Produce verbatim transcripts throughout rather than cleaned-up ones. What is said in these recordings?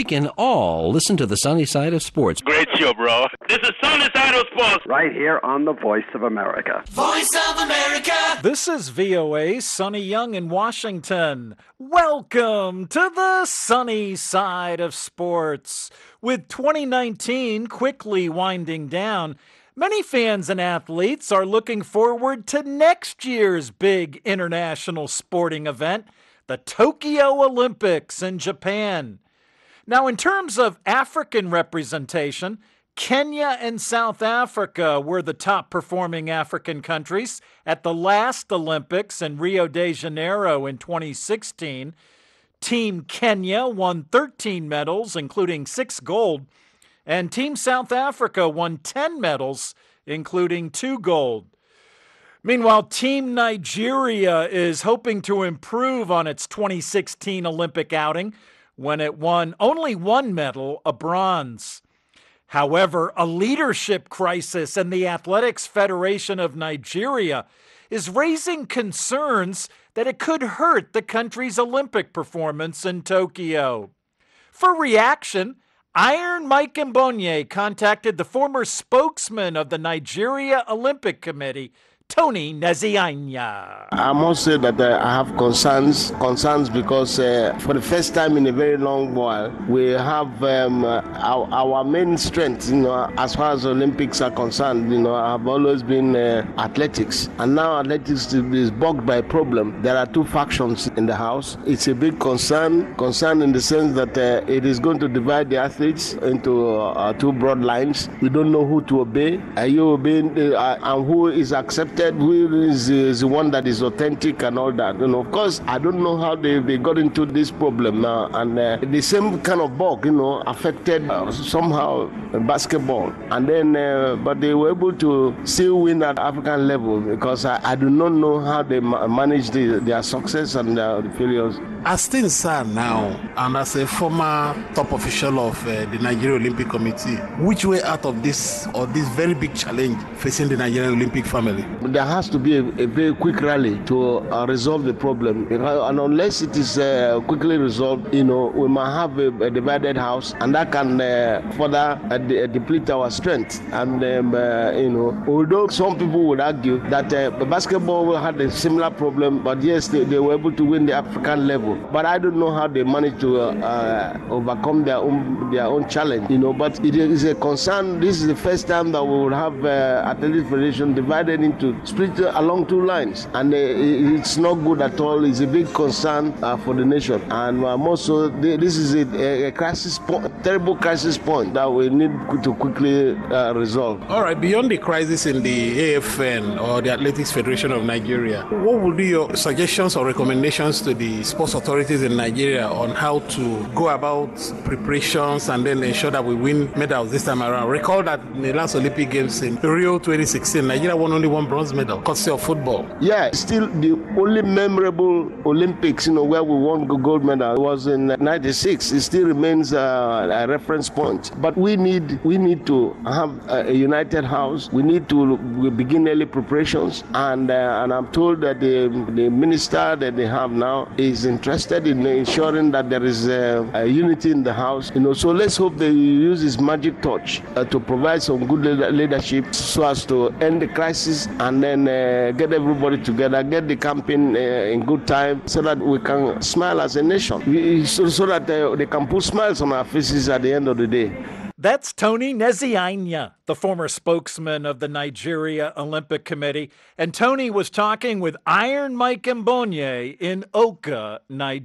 we can all listen to the sunny side of sports. Great show, bro. This is Sunny Side of Sports. Right here on the Voice of America. Voice of America. This is V O A, Sonny Young in Washington. Welcome to the sunny side of sports. With twenty nineteen quickly winding down, many fans and athletes are looking forward to next year's big international sporting event, the Tokyo Olympics in Japan. Now, in terms of African representation, Kenya and South Africa were the top performing African countries at the last Olympics in Rio de Janeiro in twenty sixteen. Team Kenya won thirteen medals, including six gold, and Team South Africa won ten medals, including two gold. Meanwhile, Team Nigeria is hoping to improve on its twenty sixteen Olympic outing when it won only one medal, a bronze. However, a leadership crisis in the Athletics Federation of Nigeria is raising concerns that it could hurt the country's Olympic performance in Tokyo. For reaction, Iron Mike Mbonye contacted the former spokesman of the Nigeria Olympic Committee, Tony Nezianya. I must say that uh, I have concerns, concerns because uh, for the first time in a very long while, we have um, our, our main strength, you know, as far as Olympics are concerned, you know, have always been uh, athletics. And now athletics is bogged by a problem. There are two factions in the house. It's a big concern, concern in the sense that uh, it is going to divide the athletes into uh, two broad lines. We don't know who to obey. Are you obeying, uh, and who is accepted? Who is, is the one that is authentic and all that. You know, of course, I don't know how they, they got into this problem now. And uh, the same kind of bug, you know, affected uh, somehow basketball. And then, uh, but they were able to still win at African level because I, I do not know how they ma- managed the, their success and uh, the failures. As things are now, and as a former top official of uh, the Nigeria Olympic Committee, which way out of this or this very big challenge facing the Nigerian Olympic family? There has to be a, a very quick rally to uh, resolve the problem. And unless it is uh, quickly resolved, you know, we might have a, a divided house, and that can uh, further uh, de- deplete our strength. And, um, uh, you know, although some people would argue that uh, basketball had a similar problem, but yes, they, they were able to win the African level. But I don't know how they managed to uh, uh, overcome their own their own challenge, you know. But it is a concern. This is the first time that we will have uh, Athletic Federation divided into split along two lines, and uh, it's not good at all. It's a big concern uh, for the nation, and um, also this is a, a crisis point, terrible crisis point that we need to quickly uh, resolve. All right, beyond the crisis in the A F N or the Athletics Federation of Nigeria, what would be your suggestions or recommendations to the sports authorities in Nigeria on how to go about preparations and then ensure that we win medals this time around? Recall that in the last Olympic Games in Rio twenty sixteen, Nigeria won only one bronze medal, courtesy of football. Yeah, still the only memorable Olympics, you know, where we won the gold medal was in ninety-six. It still remains uh, a reference point. But we need we need to have a, a united house. We need to begin early preparations, and uh, and I'm told that the the minister that they have now is interested in ensuring that there is a, a unity in the house. You know, so let's hope they use his magic touch uh, to provide some good leadership so as to end the crisis and then uh, get everybody together, get the campaign uh, in good time so that we can smile as a nation, we, so, so that uh, they can put smiles on our faces at the end of the day. That's Tony Nezianya, the former spokesman of the Nigeria Olympic Committee. And Tony was talking with Iron Mike Mbonye in Oka,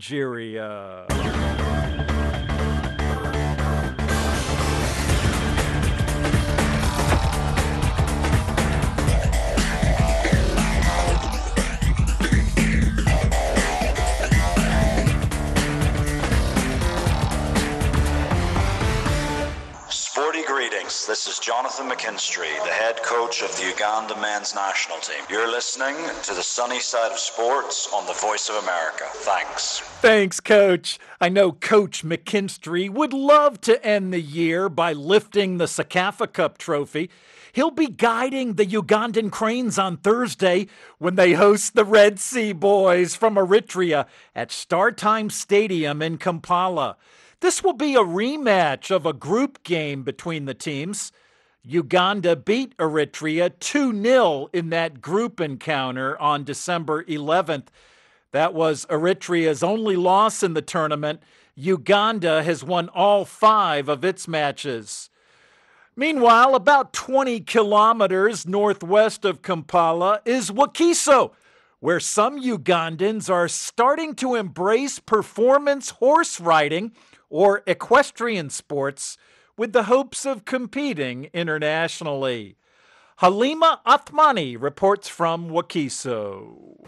Nigeria. Sporty greetings. This is Jonathan McKinstry, the head coach of the Uganda men's national team. You're listening to the sunny side of sports on the Voice of America. Thanks. Thanks, Coach. I know Coach McKinstry would love to end the year by lifting the Sekafa Cup trophy. He'll be guiding the Ugandan Cranes on Thursday when they host the Red Sea Boys from Eritrea at Star Time Stadium in Kampala. This will be a rematch of a group game between the teams. Uganda beat Eritrea two nil in that group encounter on December eleventh. That was Eritrea's only loss in the tournament. Uganda has won all five of its matches. Meanwhile, about twenty kilometers northwest of Kampala is Wakiso, where some Ugandans are starting to embrace performance horse riding or equestrian sports with the hopes of competing internationally. Halima Athmani reports from Wakiso.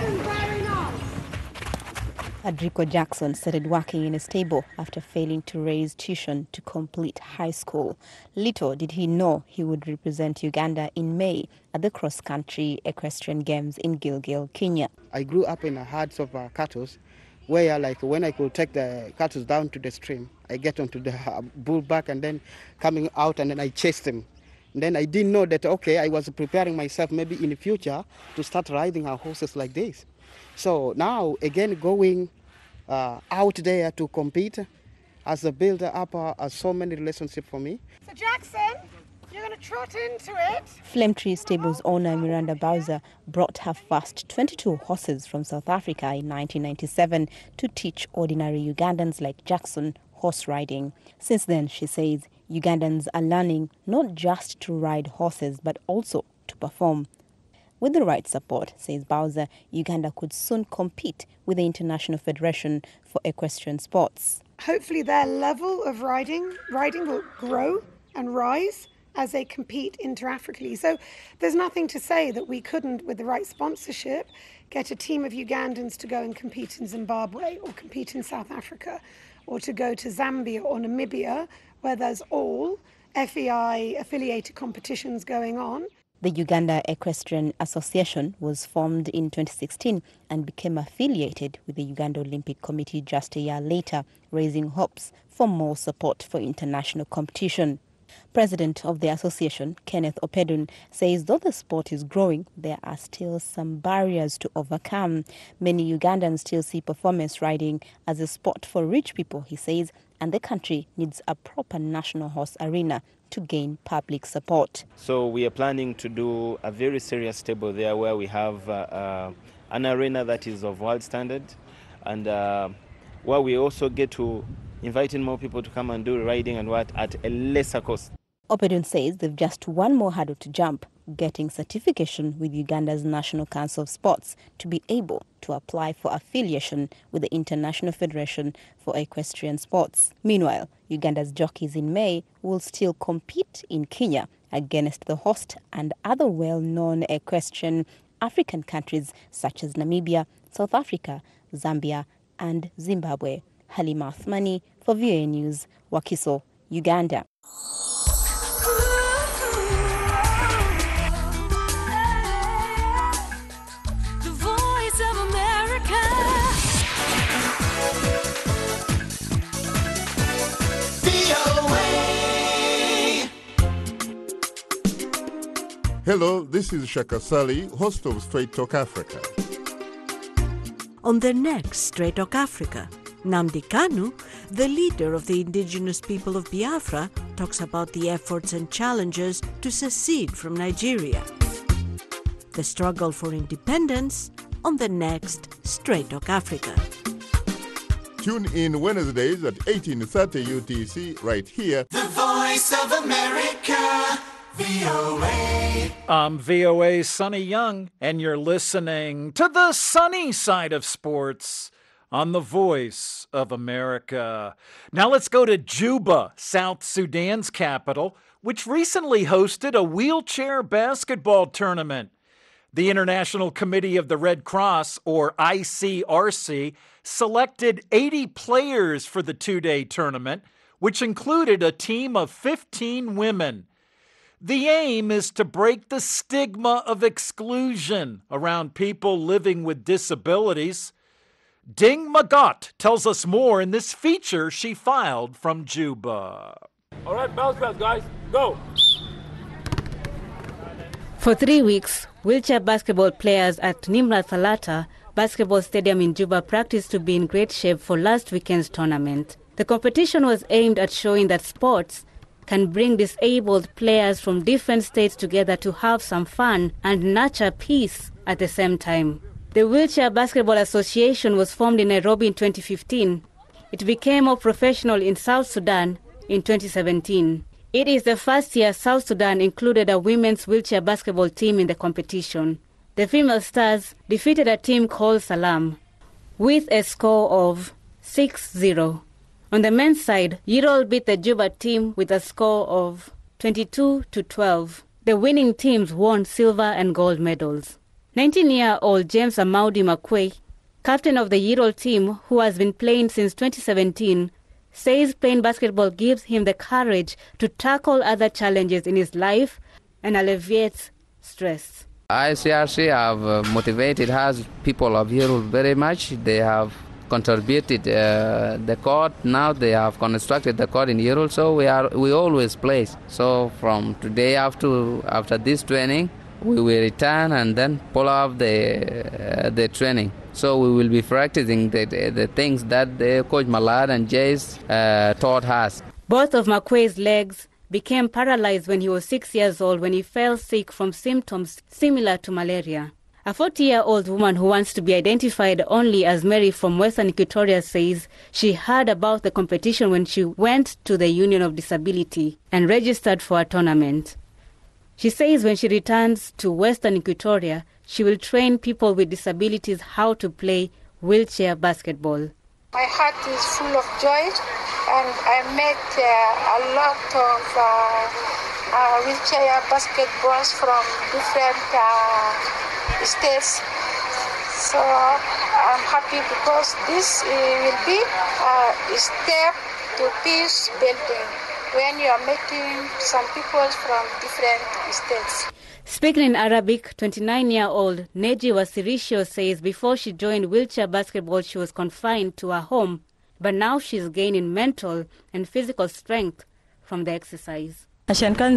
Adrico Jackson started working in a stable after failing to raise tuition to complete high school. Little did he know he would represent Uganda in May at the cross-country equestrian games in Gilgil, Kenya. I grew up in a herds of uh, cattle, where like when I could take the cattle down to the stream, I get onto the uh, bull back and then coming out and then I chase them. And then I didn't know that, okay, I was preparing myself maybe in the future to start riding our horses like this. So now, again, going uh, out there to compete as a builder up uh, uh, so many relationships for me. So Jackson, you're going to trot into it. Flame Tree Stables owner Miranda Bowser brought her first twenty-two horses from South Africa in nineteen ninety-seven to teach ordinary Ugandans like Jackson horse riding. Since then, she says, Ugandans are learning not just to ride horses, but also to perform. With the right support, says Bowser, Uganda could soon compete with the International Federation for Equestrian Sports. Hopefully their level of riding, riding will grow and rise as they compete inter-Africally. So there's nothing to say that we couldn't, with the right sponsorship, get a team of Ugandans to go and compete in Zimbabwe or compete in South Africa or to go to Zambia or Namibia, where there's all F E I-affiliated competitions going on. The Uganda Equestrian Association was formed in twenty sixteen and became affiliated with the Uganda Olympic Committee just a year later, raising hopes for more support for international competition. President of the association, Kenneth Opedun, says though the sport is growing, there are still some barriers to overcome. Many Ugandans still see performance riding as a sport for rich people, he says, and the country needs a proper national horse arena to gain public support. So we are planning to do a very serious stable there where we have uh, uh, an arena that is of world standard and uh, where we also get to invite in more people to come and do riding and what at a lesser cost. Opedun says they've just one more hurdle to jump, getting certification with Uganda's National Council of Sports to be able to apply for affiliation with the International Federation for Equestrian Sports. Meanwhile, Uganda's jockeys in May will still compete in Kenya against the host and other well-known equestrian African countries such as Namibia, South Africa, Zambia and Zimbabwe. Halima Athmani for V O A News, Wakiso, Uganda. The Voice of America. V O A. Hello, this is Shaka Sali, host of Straight Talk Africa. On the next Straight Talk Africa, Nnamdi Kanu, the leader of the indigenous people of Biafra, talks about the efforts and challenges to secede from Nigeria. The struggle for independence on the next Straight Talk Africa. Tune in Wednesdays at eighteen thirty U T C right here. The Voice of America, V O A. I'm V O A's Sonny Young, and you're listening to the sunny side of sports on the Voice of America. Now let's go to Juba, South Sudan's capital, which recently hosted a wheelchair basketball tournament. The International Committee of the Red Cross, or I C R C, selected eighty players for the two-day tournament, which included a team of fifteen women. The aim is to break the stigma of exclusion around people living with disabilities. Ding Magot tells us more in this feature she filed from Juba. All right, bounce pass, guys. Go. For three weeks, wheelchair basketball players at Nimrat Thalata Basketball Stadium in Juba practiced to be in great shape for last weekend's tournament. The competition was aimed at showing that sports can bring disabled players from different states together to have some fun and nurture peace at the same time. The Wheelchair Basketball Association was formed in Nairobi in twenty fifteen. It became more professional in South Sudan in twenty seventeen. It is the first year South Sudan included a women's wheelchair basketball team in the competition. The female stars defeated a team called Salam with a score of six zero. On the men's side, Yirol beat the Juba team with a score of twenty-two to twelve. The winning teams won silver and gold medals. nineteen-year-old James Amaudi Makwe, captain of the Yirol team who has been playing since twenty seventeen, says playing basketball gives him the courage to tackle other challenges in his life and alleviates stress. I C R C have uh, motivated us, people of Yirol, very much. They have contributed uh, the court. Now they have constructed the court in Yirol, so we are we always play. So from today after after this training, we will return and then pull off the uh, the training. So we will be practicing the the, the things that the coach Malad and Jace uh, taught us. Both of Makwe's legs became paralyzed when he was six years old when he fell sick from symptoms similar to malaria. A forty-year-old woman who wants to be identified only as Mary from Western Equatoria says she heard about the competition when she went to the Union of Disability and registered for a tournament. She says when she returns to Western Equatoria, she will train people with disabilities how to play wheelchair basketball. My heart is full of joy, and I met uh, a lot of uh, uh, wheelchair basketballs from different uh, states. So I'm happy because this uh, will be uh, a step to peace building when you are meeting some people from different states. Speaking in Arabic, twenty-nine-year-old Neji Wasirisho says before she joined wheelchair basketball, she was confined to her home, but now she's gaining mental and physical strength from the exercise. In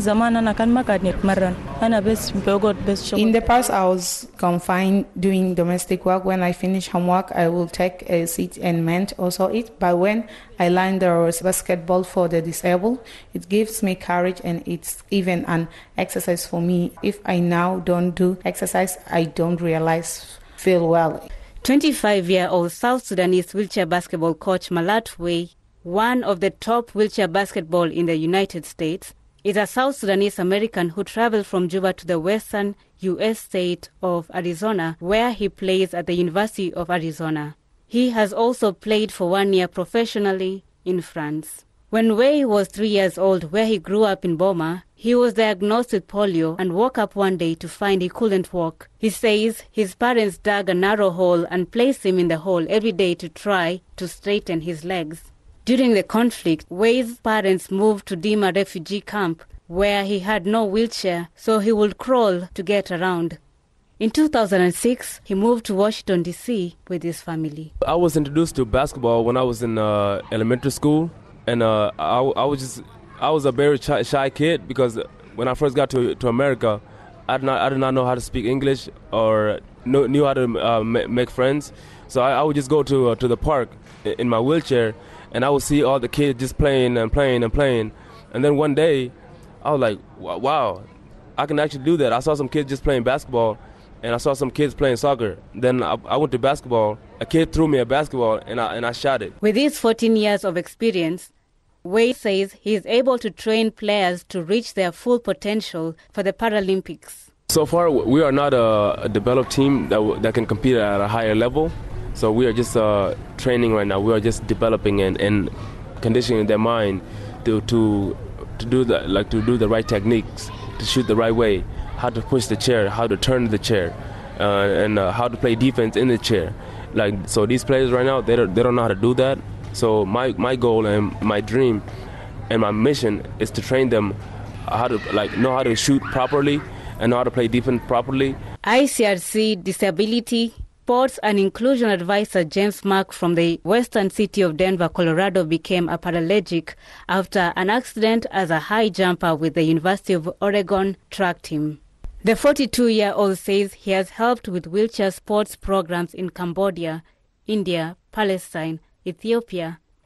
the past, I was confined doing domestic work. When I finish homework, I will take a seat and mend also eat. But when I learn the basketball for the disabled, it gives me courage and it's even an exercise for me. If I now don't do exercise, I don't realize feel well. twenty-five-year-old South Sudanese wheelchair basketball coach Malat Wei, one of the top wheelchair basketball in the United States, is a South Sudanese American who traveled from Juba to the western U S state of Arizona, where he plays at the University of Arizona. He has also played for one year professionally in France. When Wei was three years old, where he grew up in Boma, he was diagnosed with polio and woke up one day to find he couldn't walk. He says his parents dug a narrow hole and placed him in the hole every day to try to straighten his legs. During the conflict, Wei's parents moved to Dima refugee camp, where he had no wheelchair, so he would crawl to get around. In two thousand six, he moved to Washington, D C with his family. I was introduced to basketball when I was in uh, elementary school, and uh, I, I was just I was a very shy, shy kid because when I first got to to America, I did not I did not know how to speak English or know, knew how to uh, make friends. So I, I would just go to uh, to the park in my wheelchair, and I would see all the kids just playing and playing and playing. And then one day, I was like, wow, I can actually do that. I saw some kids just playing basketball, and I saw some kids playing soccer. Then I, I went to basketball. A kid threw me a basketball, and I, and I shot it. With his fourteen years of experience, Wei says he is able to train players to reach their full potential for the Paralympics. So far, we are not a, a developed team that, w- that can compete at a higher level. So we are just uh, training right now. We are just developing and, and conditioning their mind to to to do the like to do the right techniques, to shoot the right way, how to push the chair, how to turn the chair, uh, and uh, how to play defense in the chair. Like so, these players right now they don't they don't know how to do that. So my my goal and my dream and my mission is to train them how to like know how to shoot properly and know how to play defense properly. I C R C Disability, Sports and Inclusion Advisor James Mark from the western city of Denver, Colorado, became a paraplegic after an accident as a high jumper with the University of Oregon track team. The forty-two-year-old says he has helped with wheelchair sports programs in Cambodia, India, Palestine, Ethiopia,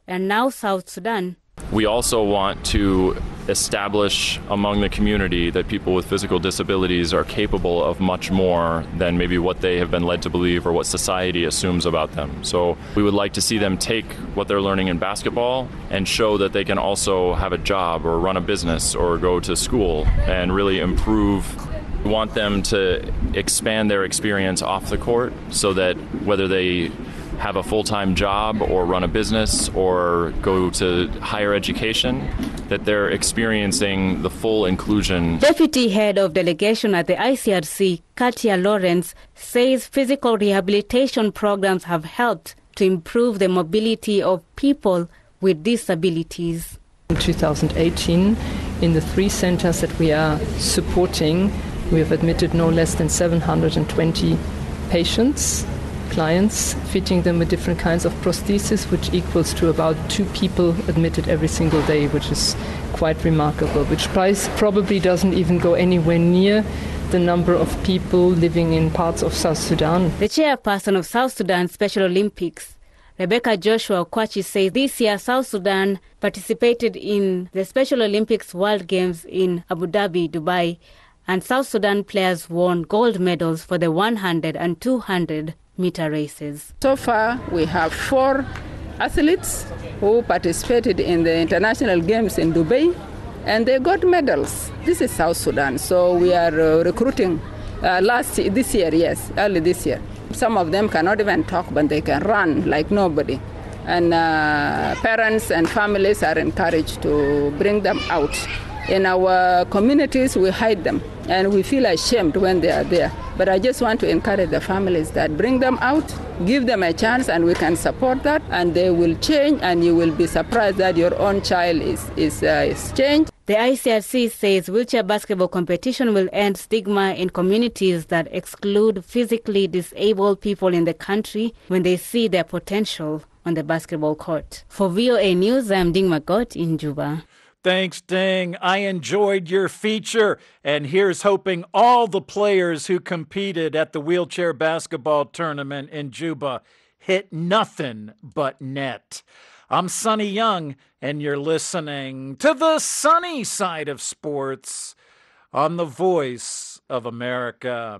and now South Sudan. We also want to establish among the community that people with physical disabilities are capable of much more than maybe what they have been led to believe or what society assumes about them. So we would like to see them take what they're learning in basketball and show that they can also have a job or run a business or go to school and really improve. We want them to expand their experience off the court so that whether they have a full-time job or run a business or go to higher education, that they're experiencing the full inclusion. Deputy Head of Delegation at the I C R C, Katia Lawrence, says physical rehabilitation programs have helped to improve the mobility of people with disabilities. In two thousand eighteen, in the three centers that we are supporting, we have admitted no less than seven hundred twenty patients, clients, fitting them with different kinds of prostheses, which equals to about two people admitted every single day, which is quite remarkable, which price probably doesn't even go anywhere near the number of people living in parts of South Sudan. The chairperson of South Sudan Special Olympics, Rebecca Joshua Okwachi, says this year South Sudan participated in the Special Olympics World Games in Abu Dhabi, Dubai, and South Sudan players won gold medals for the one hundred and two hundred meter races. So far, we have four athletes who participated in the international games in Dubai, and they got medals. This is South Sudan, so we are uh, recruiting uh, last this year, yes, early this year. Some of them cannot even talk, but they can run like nobody. And uh, parents and families are encouraged to bring them out. In our communities, we hide them, and we feel ashamed when they are there. But I just want to encourage the families that bring them out, give them a chance, and we can support that, and they will change, and you will be surprised that your own child is, is, uh, is changed. The I C R C says wheelchair basketball competition will end stigma in communities that exclude physically disabled people in the country when they see their potential on the basketball court. For V O A News, I'm Ding Magot in Juba. Thanks, Ding. I enjoyed your feature. And here's hoping all the players who competed at the wheelchair basketball tournament in Juba hit nothing but net. I'm Sonny Young, and you're listening to the sunny side of sports on the Voice of America.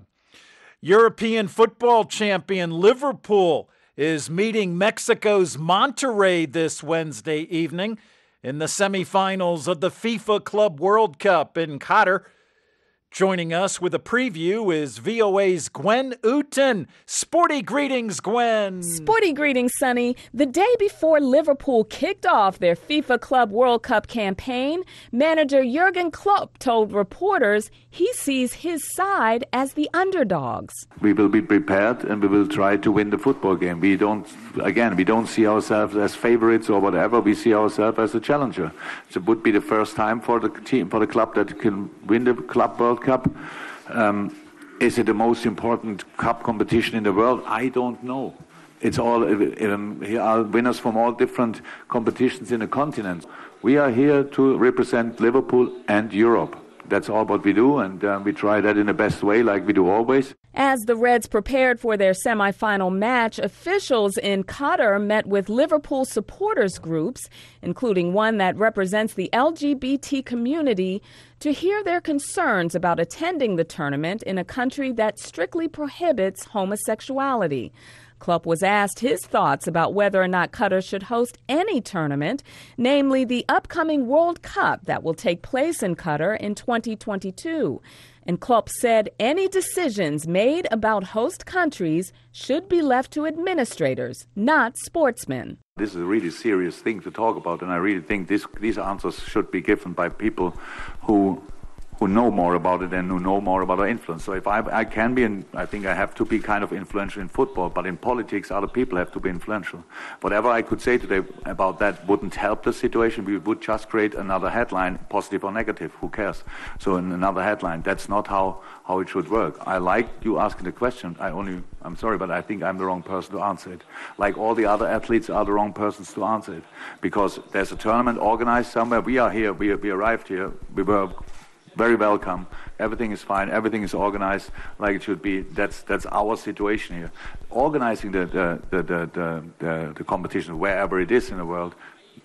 European football champion Liverpool is meeting Mexico's Monterrey this Wednesday evening in the semifinals of the FIFA Club World Cup in Qatar. Joining us with a preview is V O A's Gwen Uten. Sporty greetings, Gwen. Sporty greetings, Sonny. The day before Liverpool kicked off their FIFA Club World Cup campaign, manager Jurgen Klopp told reporters he sees his side as the underdogs. We will be prepared and we will try to win the football game. We don't, again, we don't see ourselves as favorites or whatever. We see ourselves as a challenger. It would be the first time for the team, for the club that can win the Club World Cup. Um, is it the most important cup competition in the world? I don't know. It's all um, here are winners from all different competitions in the continent. We are here to represent Liverpool and Europe. That's all what we do, and uh, we try that in the best way, like we do always. As the Reds prepared for their semifinal match, officials in Qatar met with Liverpool supporters groups, including one that represents the L G B T community, to hear their concerns about attending the tournament in a country that strictly prohibits homosexuality. Klopp was asked his thoughts about whether or not Qatar should host any tournament, namely the upcoming World Cup that will take place in Qatar in twenty twenty-two. And Klopp said any decisions made about host countries should be left to administrators, not sportsmen. This is a really serious thing to talk about, and I really think this, these answers should be given by people who who know more about it and who know more about our influence. So if I, I can be, and I think I have to be kind of influential in football, but in politics, other people have to be influential. Whatever I could say today about that wouldn't help the situation. We would just create another headline, positive or negative, who cares? So in another headline, that's not how, how it should work. I like you asking the question. I only, I'm sorry, but I think I'm the wrong person to answer it. Like all the other athletes are the wrong persons to answer it. Because there's a tournament organized somewhere. We are here, we, we arrived here, we were very welcome. Everything is fine. Everything is organized like it should be. That's that's our situation here. Organizing the the the the, the, the competition wherever it is in the world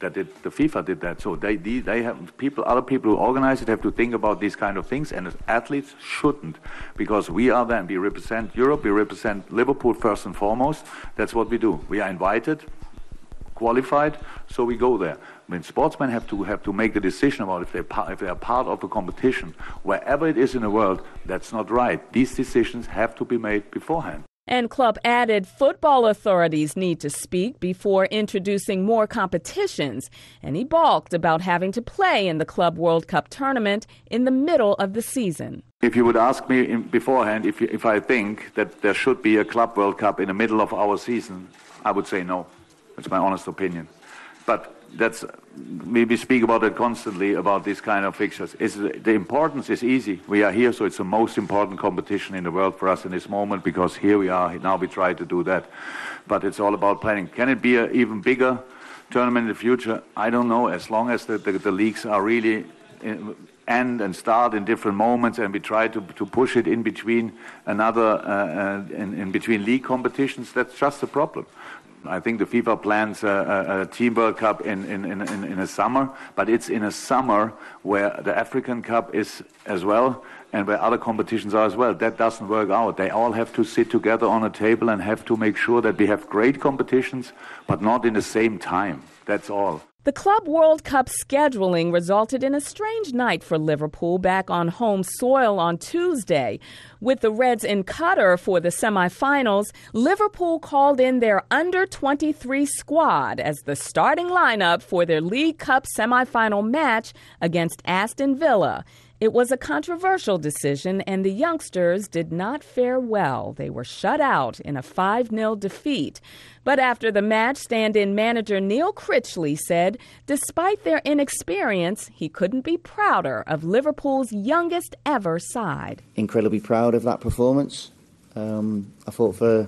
that it, the FIFA did that. So they, they they have people, other people who organize it have to think about these kind of things, and athletes shouldn't, because we are then, we represent Europe, we represent Liverpool first and foremost. That's what we do. We are invited, qualified, so we go there. I mean, sportsmen have to have to make the decision about if they if they are part of a competition, wherever it is in the world. That's not right. These decisions have to be made beforehand. And Club added football authorities need to speak before introducing more competitions. And he balked about having to play in the Club World Cup tournament in the middle of the season. If you would ask me in beforehand if, you, if I think that there should be a Club World Cup in the middle of our season, I would say no. That's my honest opinion. But that's, we speak about it constantly, about these kind of fixtures. It's, the importance is easy. We are here, so it's the most important competition in the world for us in this moment, because here we are, now we try to do that. But it's all about planning. Can it be an even bigger tournament in the future? I don't know, as long as the, the, the leagues are really in, end and start in different moments, and we try to, to push it in between another, uh, uh, in, in between league competitions. That's just the problem. I think the FIFA plans a, a, a Team World Cup in, in, in, in a summer, but it's in a summer where the African Cup is as well, and where other competitions are as well. That doesn't work out. They all have to sit together on a table and have to make sure that we have great competitions, but not in the same time. That's all. The Club World Cup scheduling resulted in a strange night for Liverpool back on home soil on Tuesday. With the Reds in Qatar for the semifinals, Liverpool called in their under twenty-three squad as the starting lineup for their League Cup semifinal match against Aston Villa. It was a controversial decision, and the youngsters did not fare well. They were shut out in a five nil defeat. But after the match, stand-in manager Neil Critchley said, despite their inexperience, he couldn't be prouder of Liverpool's youngest ever side. Incredibly proud of that performance. Um, I thought for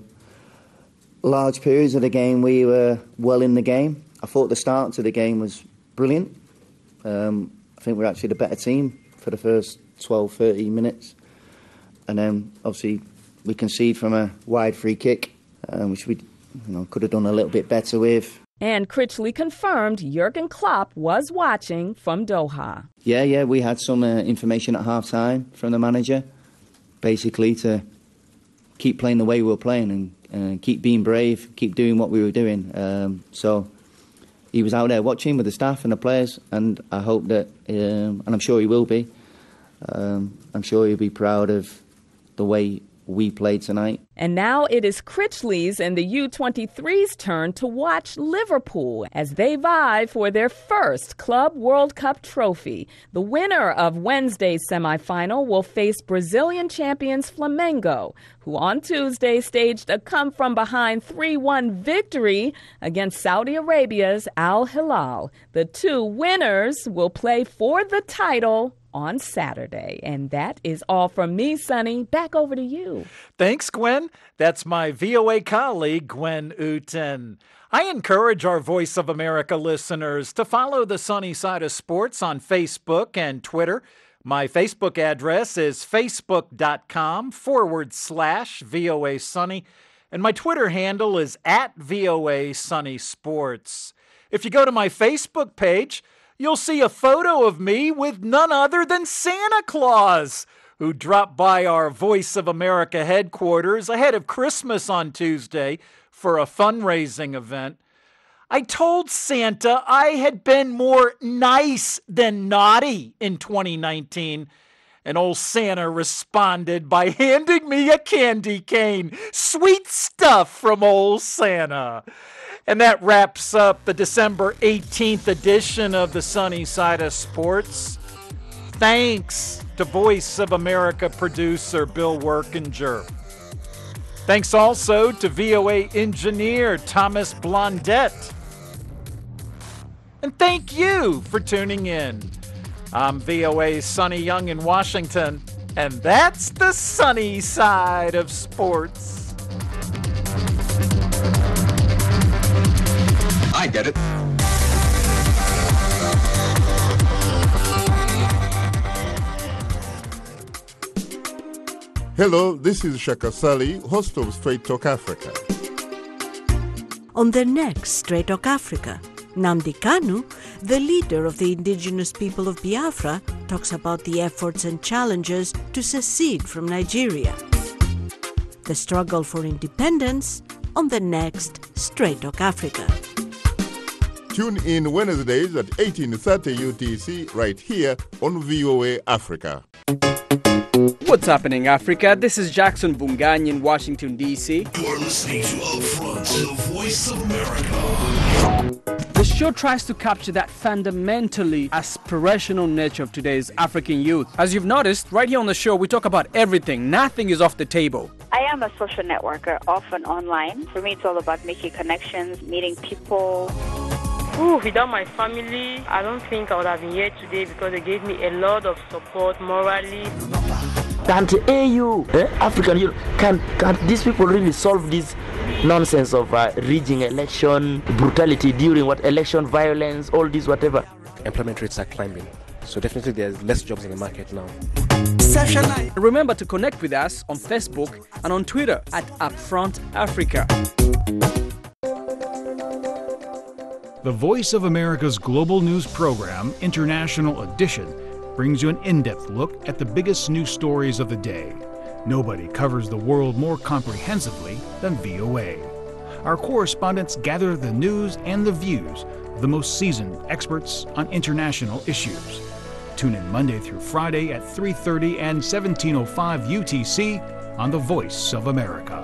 large periods of the game we were well in the game. I thought the start to the game was brilliant. Um, I think we're actually the better team for the first twelve, thirteen minutes. And then, obviously, we concede from a wide free kick, um, which we you know, could have done a little bit better with. And Critchley confirmed Jurgen Klopp was watching from Doha. Yeah, yeah, we had some uh, information at half-time from the manager, basically to keep playing the way we were playing and uh, keep being brave, keep doing what we were doing. Um, so he was out there watching with the staff and the players, and I hope that, um, and I'm sure he will be, um, I'm sure he'll be proud of the way we played tonight. And now it is Critchley's and the U twenty-three's turn to watch Liverpool as they vie for their first Club World Cup trophy. The winner of Wednesday's semifinal will face Brazilian champions Flamengo, who on Tuesday staged a come-from-behind three one victory against Saudi Arabia's Al Hilal. The two winners will play for the title on Saturday. And that is all from me, Sonny. Back over to you. Thanks, Gwen. That's my V O A colleague, Gwen Uten. I encourage our Voice of America listeners to follow the Sunny Side of Sports on Facebook and Twitter. My Facebook address is facebook.com forward slash VOA Sunny. And my Twitter handle is at VOA Sunny Sports. If you go to my Facebook page, you'll see a photo of me with none other than Santa Claus, who dropped by our Voice of America headquarters ahead of Christmas on Tuesday for a fundraising event. I told Santa I had been more nice than naughty in twenty nineteen, and old Santa responded by handing me a candy cane. Sweet stuff from old Santa. And that wraps up the December eighteenth edition of the Sunny Side of Sports. Thanks to Voice of America producer Bill Workinger. Thanks also to V O A engineer Thomas Blondette. And thank you for tuning in. I'm V O A's Sonny Young in Washington, and that's the Sunny Side of Sports. I get it. Hello, this is Shaka Sali, host of Straight Talk Africa. On the next Straight Talk Africa, Nnamdi Kanu, the leader of the indigenous people of Biafra, talks about the efforts and challenges to secede from Nigeria. The struggle for independence on the next Straight Talk Africa. Tune in Wednesdays at eighteen thirty U T C right here on V O A Africa. What's happening, Africa? This is Jackson Bungany in Washington, D C You're listening to Upfront, the voice of America. The show tries to capture that fundamentally aspirational nature of today's African youth. As you've noticed, right here on the show, we talk about everything. Nothing is off the table. I am a social networker, often online. For me, it's all about making connections, meeting people. Ooh, without my family, I don't think I would have been here today because they gave me a lot of support morally. Can't A U, eh, African Union, can can these people really solve this nonsense of uh, rigging election, brutality during what election, violence, all this whatever? Employment rates are climbing, so definitely there's less jobs in the market now. Remember to connect with us on Facebook and on Twitter at Upfront Africa. The Voice of America's global news program, International Edition, brings you an in-depth look at the biggest news stories of the day. Nobody covers the world more comprehensively than V O A. Our correspondents gather the news and the views of the most seasoned experts on international issues. Tune in Monday through Friday at three thirty and seventeen oh five U T C on The Voice of America.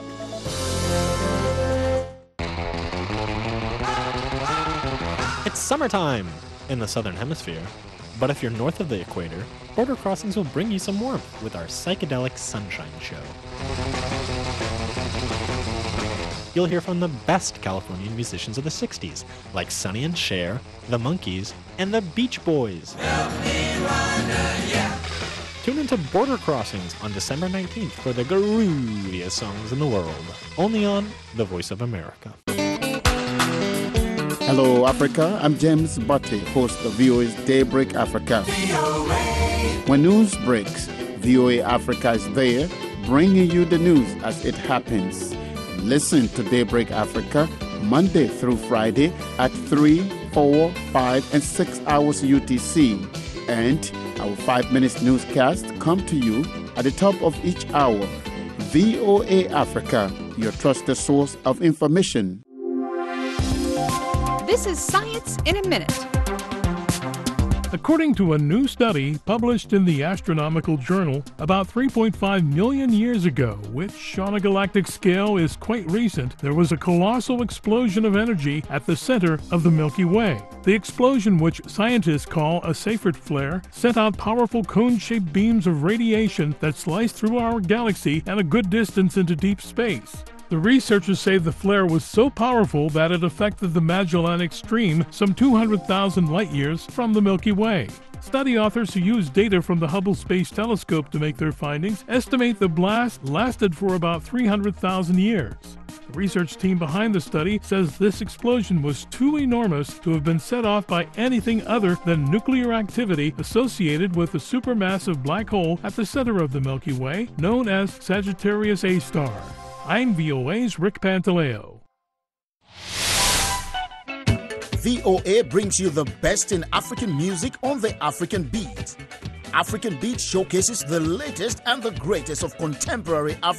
It's summertime in the Southern Hemisphere. But if you're north of the equator, Border Crossings will bring you some warmth with our Psychedelic Sunshine Show. You'll hear from the best Californian musicians of the sixties, like Sonny and Cher, the Monkees, and the Beach Boys. Tune into Border Crossings on December nineteenth for the grooviest songs in the world, only on The Voice of America. Hello, Africa. I'm James Butley, host of V O A's Daybreak Africa. When news breaks, V O A Africa is there, bringing you the news as it happens. Listen to Daybreak Africa Monday through Friday at three, four, five, and six hours U T C. And our five minutes newscast come to you at the top of each hour. V O A Africa, your trusted source of information. This is Science in a Minute. According to a new study published in the Astronomical Journal about three point five million years ago, which on a galactic scale is quite recent, there was a colossal explosion of energy at the center of the Milky Way. The explosion, which scientists call a Seyfert flare, sent out powerful cone-shaped beams of radiation that sliced through our galaxy and a good distance into deep space. The researchers say the flare was so powerful that it affected the Magellanic Stream some two hundred thousand light-years from the Milky Way. Study authors who used data from the Hubble Space Telescope to make their findings estimate the blast lasted for about three hundred thousand years. The research team behind the study says this explosion was too enormous to have been set off by anything other than nuclear activity associated with the supermassive black hole at the center of the Milky Way, known as Sagittarius A star. I'm V O A's Rick Pantaleo. V O A brings you the best in African music on the African Beat. African Beat showcases the latest and the greatest of contemporary African